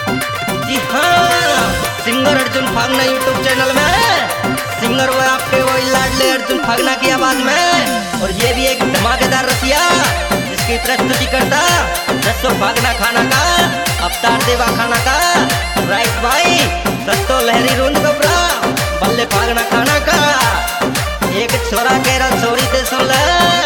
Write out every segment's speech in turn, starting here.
जी हाँ, singer Arjun Phagna YouTube channel में singer वो आपके वही लाडले अर्जुन फागना की आवाज में। और ये भी एक धमाकेदार रसिया जिसकी प्रस्तुति करता रसो फागना खाना का अवतार देवा खाना का राइट भाई सस्तो लहरी रूंद कपड़ा बल्ले फागना खाना का एक छोरा कह रहा छोरी ते सुन ले।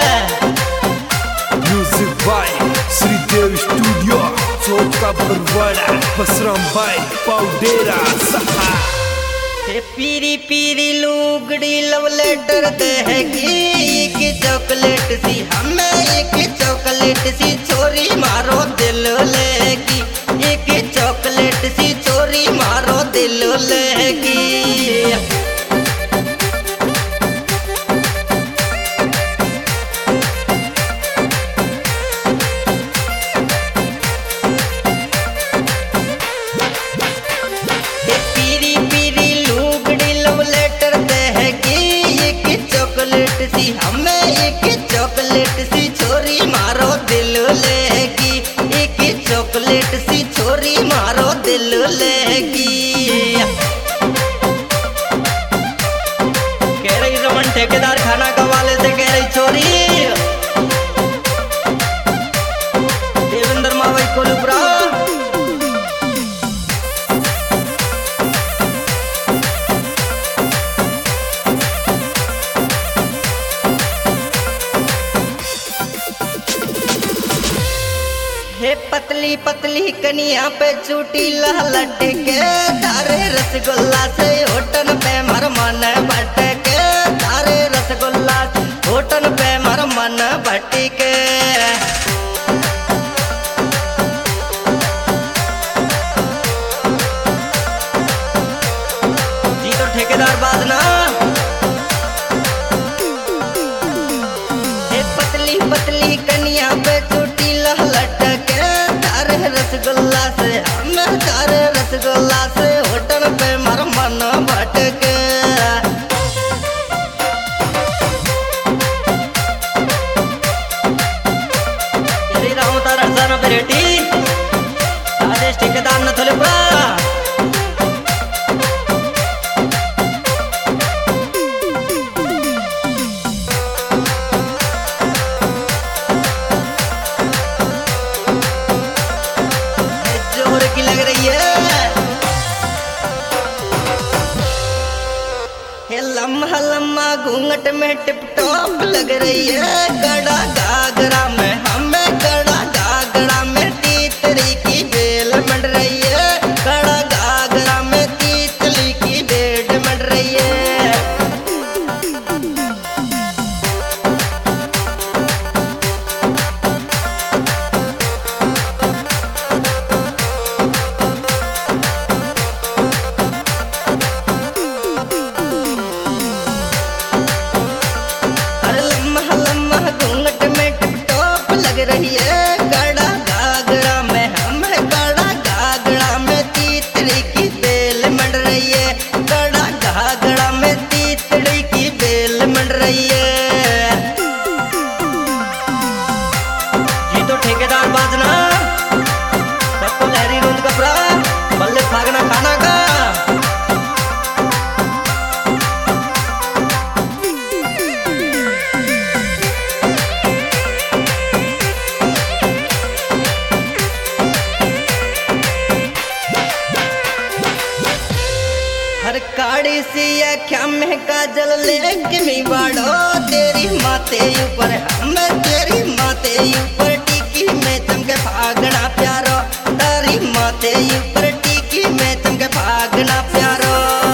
म्यूजिक बाय श्रीदेव स्टूडियो चौका बरवाड़ा बसराम भाई पाउडेरा सहा। पीरी पीरी लुगड़ी लव लेटर देगी कि चॉकलेट सी हमें एक चॉकलेट सी छोरी मारो दिल लेगी एक चॉकलेट सी छोरी मारो दिल लेगी। हमें एक चॉकलेट सी छोरी मारो दिल लेगी एक चॉकलेट सी छोरी मारो दिल लेगी। कह रही रमन ठेकेदार खाना का वाले से कह रही छोरी देवेंद्र मावई कोलुपुरा। हे पतली पतली कनिया पे चूटी लहलट के तारे रसगुल्ला से होटन पे मर मन भटके तारे रसगुल्ला होटन पे मर मन भटके। जी तो ठेकेदार बात ना। हे पतली पतली कनिया पे चूटी लहलट रसगुल्ला से हम तारे रसगुल्ला से होटल पे मर मन भटके। यदि राहु तारा सन बेटी आदेश ठेकेदार न थोले पा लग रही है। हे लम्हा लम्हा घूंघट में टिप टॉप लग रही है गड़ा घाघरा में हमें गड़ा घाघरा में तीतरी की बेल मंड रही है गड़ा घाघरा में तीतली की बेल मंड रही है। रही है गड़ा घाघरा में हमें गड़ा घाघरा में तीतड़ी की बेल मंड रही है गड़ा घाघरा में तीतड़ी की बेल मंड रही है। जी तो ठेकेदार बाजना सबको लहरी रूंद कपड़ा बल्ले फागना खाना का। हर काड़ी सी अख्या में काजल लेके मी बाड़ो तेरी माते ऊपर हम तेरी माते ऊपर टीकी में चमके भागना प्यारो तारी माते ऊपर टीकी में चमके भागना प्यारो।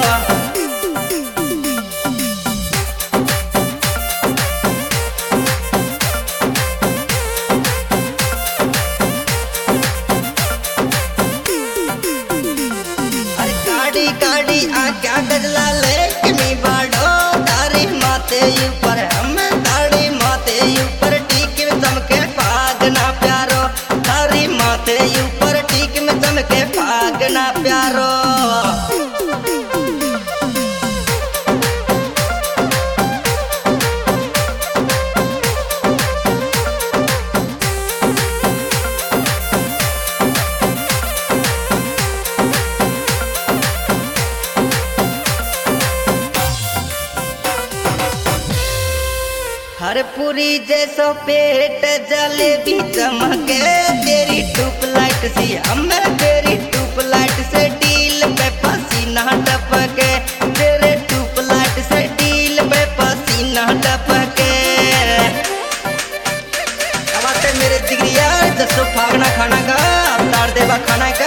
काड़ी काड़ी आँखा गजला लेके मी बाड़ो तारी माते ऊपर हम तारी माते ऊपर टीक में चमके भागना प्यारो तारी माते ऊपर टीक में चमके भागना प्यारो। अरे पूरी जैसो पेट जलेबी चमके, तेरी ट्यूबलाइट सी हमें, तेरी ट्यूबलाइट से डील पे पसीना टपके, तेरे ट्यूबलाइट से डील पे पसीना टपके। अब आते मेरे जिगरिया जसो फागना खाना का अवतार देवा खाना का।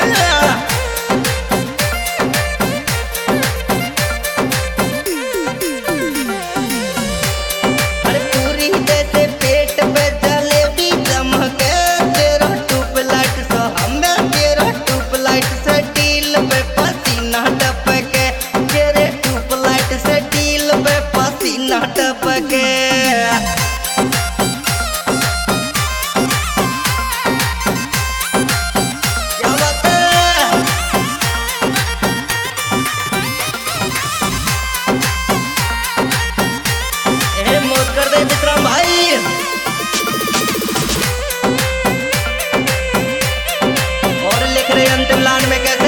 अंतिम लाइन में कैसे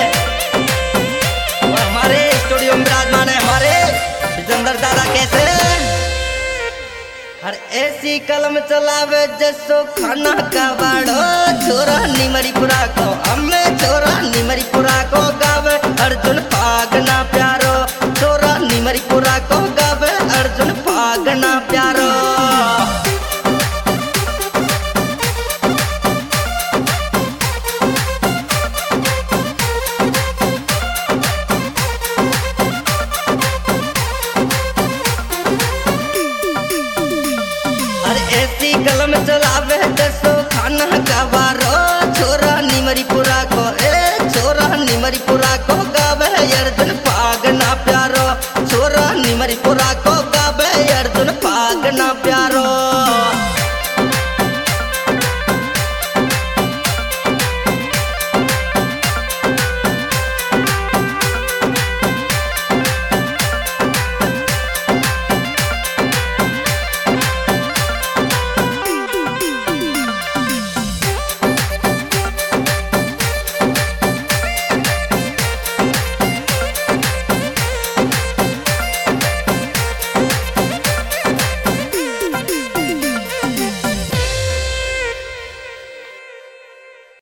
और हमारे स्टूडियो में विराजमान है हमारे विजेंद्र दादा कैसे। हर ऐसी कलम चलावे जसो खाना का बाड़ो, छोरा निमरीपुरा को हमें, छोरा निमरीपुरा को गावे अर्जुन फागना प्यारो, छोरा निमरीपुरा को गावे अर्जुन फागना प्यारो। ऐसी कलम चलावे जसो खाना का बारो, छोरा निमरीपुरा को छोरा निमरीपुरा को गावे अर्जुन।